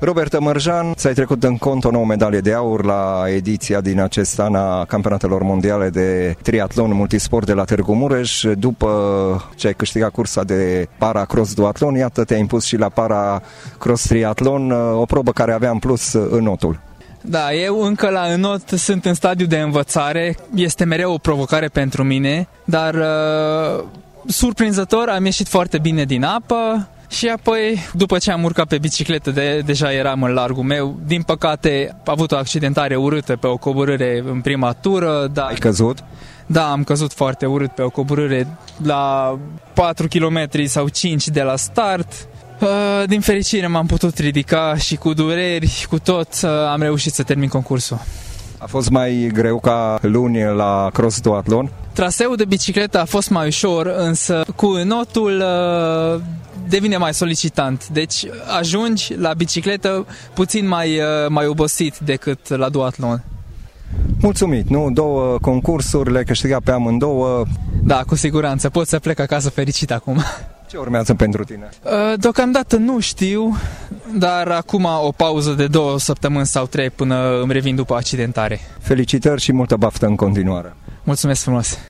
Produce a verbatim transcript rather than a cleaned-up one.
Roberta Mărjan, ți-ai trecut în cont o nouă medalie de aur la ediția din acest an a Campionatelor Mondiale de Triatlon Multisport de la Târgu Mureș. După ce ai câștigat cursa de para-cross duatlon, iată te-ai impus și la para-cross triatlon, o probă care avea în plus înotul. Da, eu încă la înot sunt în stadiu de învățare, este mereu o provocare pentru mine, dar uh, surprinzător am ieșit foarte bine din apă. Și apoi, după ce am urcat pe bicicletă, de, deja eram în largul meu. Din păcate, am avut o accidentare urâtă pe o coborâre în prima tură. Dar... Ai căzut? Da, am căzut foarte urât pe o coborâre la patru kilometri sau cinci de la start. Din fericire m-am putut ridica și cu dureri, cu tot, am reușit să termin concursul. A fost mai greu ca luni la cross duatlon? Traseul de bicicletă a fost mai ușor, însă cu înotul devine mai solicitant. Deci ajungi la bicicletă puțin mai, mai obosit decât la duatlon. Mulțumit, nu? Două concursuri, le-ai câștigat pe amândouă. Da, cu siguranță. Pot să plec acasă fericit acum. Ce urmează pentru tine? Deocamdată nu știu, dar acum o pauză de două săptămâni sau trei până îmi revin după accidentare. Felicitări și multă baftă în continuare. Mulțumesc frumos!